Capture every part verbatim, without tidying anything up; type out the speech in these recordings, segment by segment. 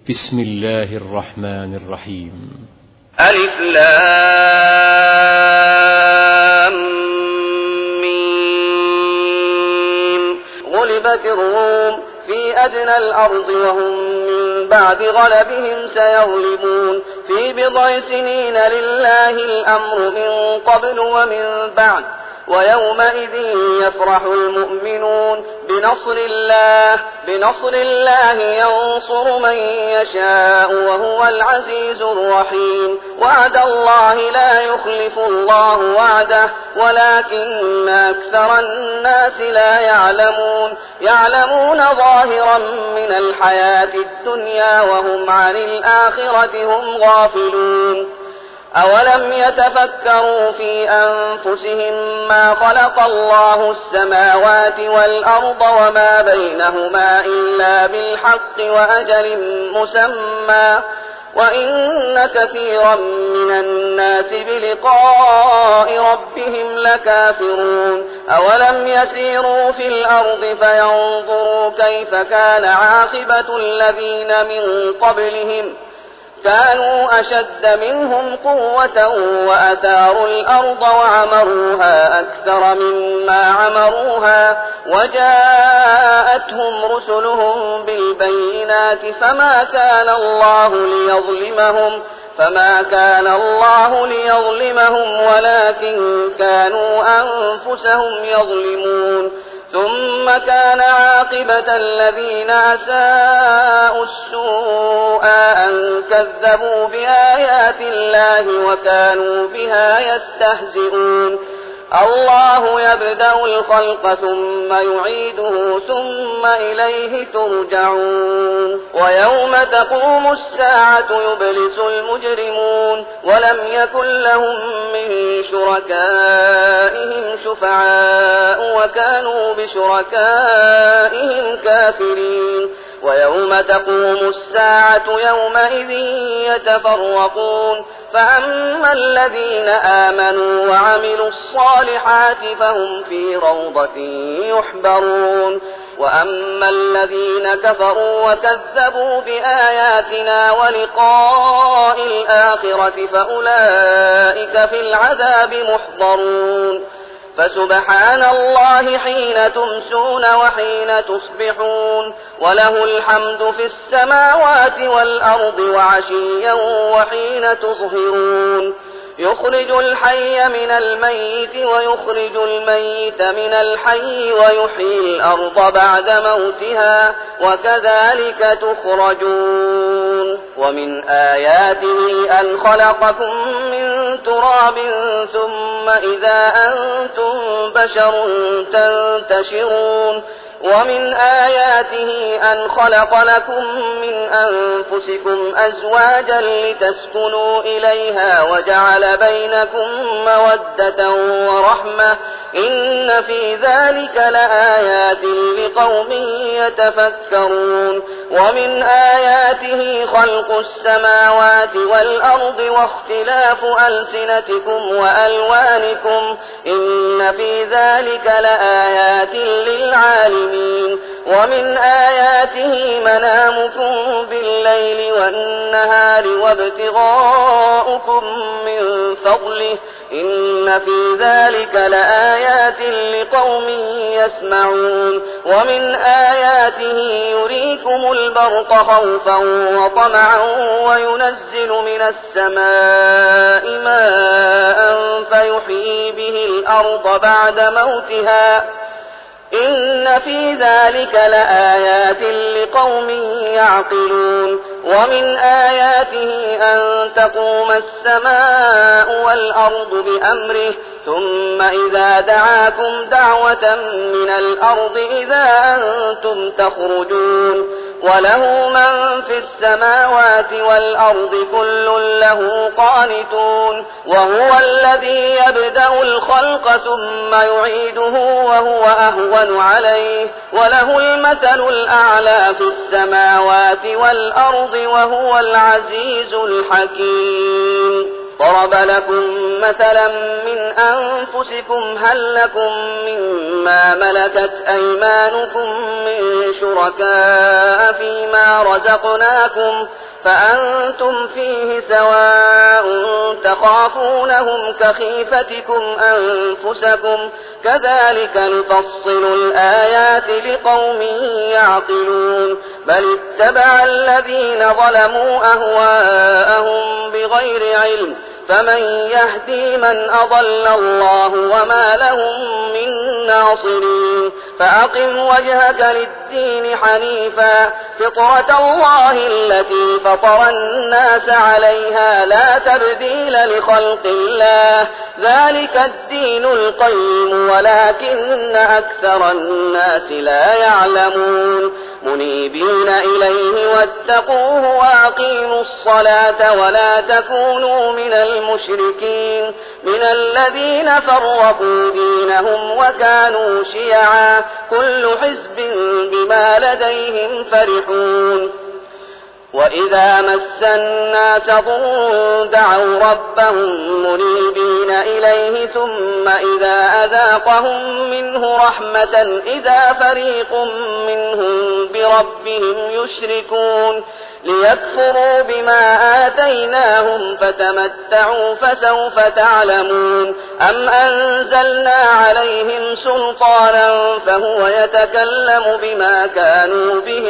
بسم الله الرحمن الرحيم. ألف لام ميم. غلبت الروم في أدنى الأرض وهم من بعد غلبهم سيغلبون في بضع سنين لله الأمر من قبل ومن بعد ويومئذ يفرح المؤمنون بنصر الله بنصر الله ينصر من يشاء وهو العزيز الرحيم. وعد الله لا يخلف الله وعده ولكن أكثر الناس لا يعلمون يعلمون ظاهرا من الحياة الدنيا وهم عن الآخرة هم غافلون. أولم يتفكروا في أنفسهم ما خلق الله السماوات والأرض وما بينهما إلا بالحق وأجل مسمى وإن كثيرا من الناس بلقاء ربهم لكافرون. أولم يسيروا في الأرض فينظروا كيف كان عاقبة الذين من قبلهم كانوا أشد منهم قوة وأثاروا الأرض وعمروها أكثر مما عمروها وجاءتهم رسلهم بالبينات فما كان الله ليظلمهم فما كان الله ليظلمهم ولكن كانوا أنفسهم يظلمون. ثم كان عاقبة الذين أساءوا السوء أن كذبوا بآيات الله وكانوا بها يستهزئون. الله يبدأ الخلق ثم يعيده ثم إليه ترجعون. ويوم تقوم الساعة يبلس المجرمون ولم يكن لهم من شركائهم شفعاء وكانوا بشركائهم كافرين. ويوم تقوم الساعة يومئذ يتفرقون فأما الذين آمنوا وعملوا الصالحات فهم في روضة يحبرون وأما الذين كفروا وكذبوا بآياتنا ولقاء الآخرة فأولئك في العذاب محضرون. فسبحان الله حين تمسون وحين تصبحون وله الحمد في السماوات والأرض وعشيا وحين تظهرون. يخرج الحي من الميت ويخرج الميت من الحي ويحيي الأرض بعد موتها وكذلك تخرجون. ومن آياته أن خلقكم من تراب ثم إذا أنتم بشر تنتشرون. ومن آياته أن خلق لكم من أنفسكم أزواجا لتسكنوا إليها وجعل بينكم مودة ورحمة إن في ذلك لآيات لقوم يتفكرون. ومن آياته خلق السماوات والأرض واختلاف ألسنتكم وألوانكم إن في ذلك لآيات للعالمين. ومن آياته منامكم بالليل والنهار وابتغاؤكم من فضله إن في ذلك لآيات لقوم يسمعون. ومن آياته يريكم البرق خوفا وطمعا وينزل من السماء ماء فيحيي به الأرض بعد موتها إن في ذلك لآيات لقوم يعقلون. ومن آياته أن تقوم السماء والأرض بأمره ثم إذا دعاكم دعوة من الأرض إذا أنتم تخرجون. وله من في السماوات والأرض كل له قانتون. وهو الذي يبدأ الخلق ثم يعيده وهو أهون عليه وله المثل الأعلى في السماوات والأرض وهو العزيز الحكيم. ضرب لكم مثلا من أنفسكم هل لكم مما ملكت أيمانكم من شركاء فيما رزقناكم فأنتم فيه سواء تخافونهم كخيفتكم أنفسكم كذلك نفصل الآيات لقوم يعقلون بل اتبع الذين ظلموا أهواءهم بغير علم فمن يهدي من أضل الله وما لهم من ناصرين فأقم وجهك للدين حنيفا فطرة الله التي فطر الناس عليها لا تبديل لخلق الله ذلك الدين القيم ولكن أكثر الناس لا يعلمون منيبين إليه واتقوه وأقيموا الصلاة ولا تكونوا من المشركين من الذين فرقوا دينهم وكانوا شيعا كل حزب بما لديهم فرحون وإذا مس الناس ضر دعوا ربهم منيبين إليه ثم إذا أذاقهم منه رحمة إذا فريق منهم بربهم يشركون ليكفروا بما آتيناهم فتمتعوا فسوف تعلمون أم أنزلنا عليهم سلطانا فهو يتكلم بما كانوا به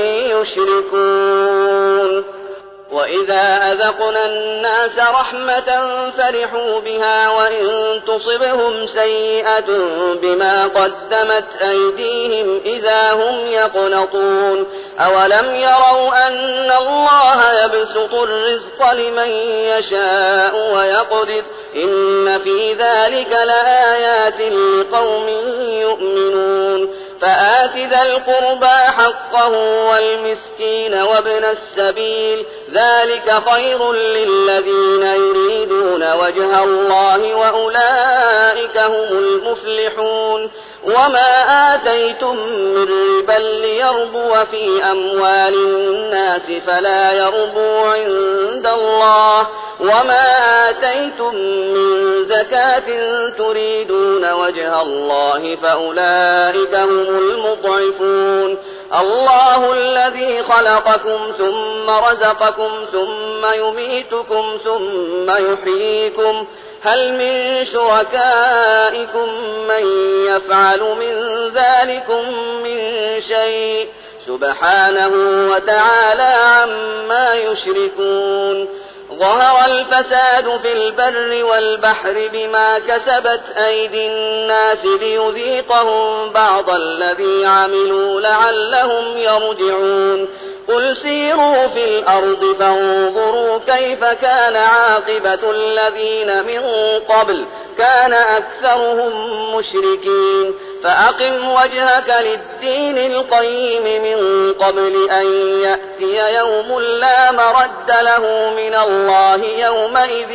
يشركون وإذا أذقنا الناس رحمة فرحوا بها وإن تصبهم سيئة بما قدمت أيديهم إذا هم يقنطون أولم يروا أن الله يبسط الرزق لمن يشاء ويقدر إن في ذلك لآيات لقوم يؤمنون فآت ذا القربى حقه والمسكين وابن السبيل ذلك خير للذين يريدون وجه الله وأولئك هم المفلحون وما آتيتم من ربا ليربو في أموال الناس فلا يربو عند الله وما آتيتم من زكاة تريدون وجه الله فأولئك هم المضعفون الله الذي خلقكم ثم رزقكم ثم يميتكم ثم يحييكم هل من شركائكم من يفعل من ذلكم من شيء سبحانه وتعالى عما يشركون ظهر الفساد في البر والبحر بما كسبت أيدي الناس ليذيقهم بعض الذي عملوا لعلهم يرجعون قل سيروا في الأرض فانظروا كيف كان عاقبة الذين من قبل كان أكثرهم مشركين فأقم وجهك للدين القيم من قبل أن يأتي يوم لا مرد له من الله يومئذ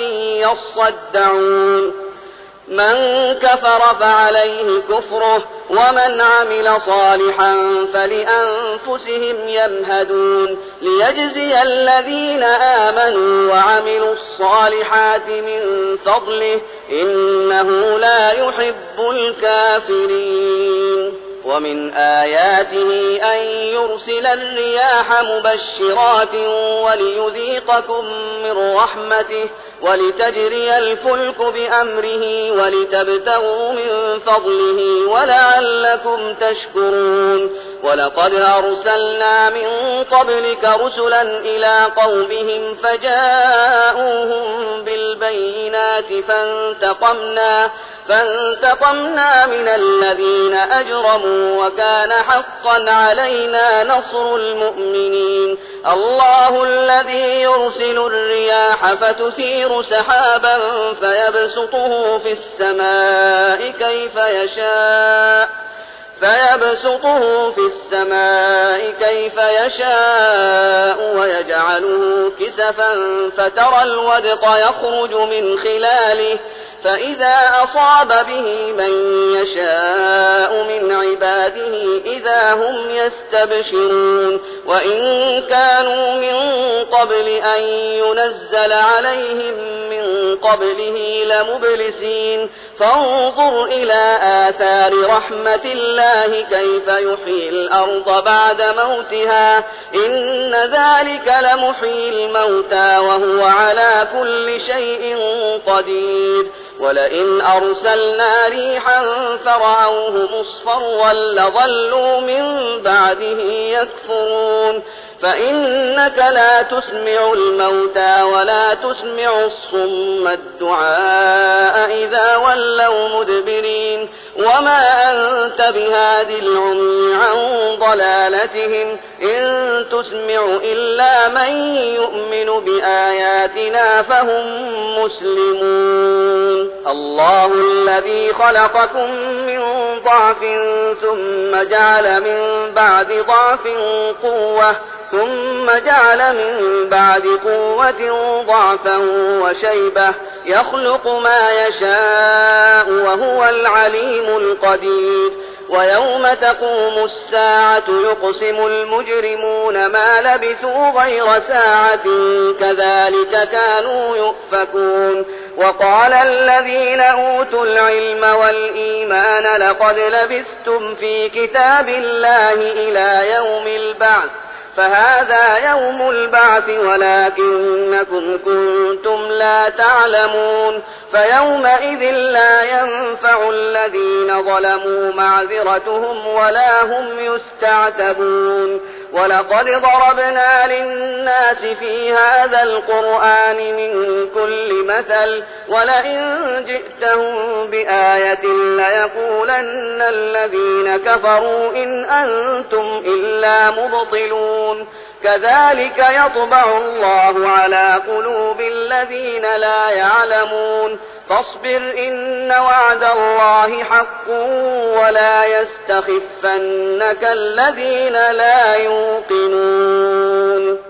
يصدعون من كفر فعليه كفره ومن عمل صالحا فلأنفسهم يمهدون ليجزي الذين آمنوا وعملوا الصالحات من فضله إنه لا يحب الكافرين ومن آياته أن يرسل الرياح مبشرات وليذيقكم من رحمته ولتجري الفلك بأمره ولتبتغوا من فضله ولعلكم تشكرون ولقد أرسلنا من قبلك رسلا إلى قومهم فجاءوهم بالبينات فانتقمنا فانتقمنا من الذين أجرموا وكان حقا علينا نصر المؤمنين الله الذي يرسل الرياح فتثير سحابا فيبسطه في السماء كيف يشاء فيبسطه في السماء كيف يشاء ويجعله كسفا فترى الودق يخرج من خلاله فإذا أصاب به من يشاء من عباده إذا هم يستبشرون وإن كانوا من قبل أن ينزل عليهم من قبله لمبلسين فانظر إلى آثار رحمة الله كيف يحيي الأرض بعد موتها إن ذلك لمحيي الموتى وهو على كل شيء قدير ولئن أرسلنا ريحا فرأوه مصفرا لظلوا من بعده يكفرون فإنك لا تسمع الموتى ولا تسمع الصم الدعاء إذا ولوا مدبرين وما أنت بهادي العمي عن ضلالتهم إن تسمع إلا من يؤمن بآياتنا فهم مسلمون الله الذي خلقكم من ضعف ثم جعل من بعد ضعف قوة ثم جعل من بعد قوة ضعفا وشيبة يخلق ما يشاء وهو العليم القدير ويوم تقوم الساعة يقسم المجرمون ما لبثوا غير ساعة كذلك كانوا يؤفكون وقال الذين أوتوا العلم والإيمان لقد لبثتم في كتاب الله إلى يوم البعث فهذا يوم البعث ولكنكم كنتم لا تعلمون فيومئذ لا ينفع الذين ظلموا معذرتهم ولا هم يستعتبون ولقد ضربنا للناس في هذا القرآن من كل مثل ولئن جئتهم بآية ليقولن الذين كفروا إن أنتم إلا مبطلون كذلك يطبع الله على قلوب الذين لا يعلمون فاصبر إن وعد الله حق ولا يستخفنك الذين لا يوقنون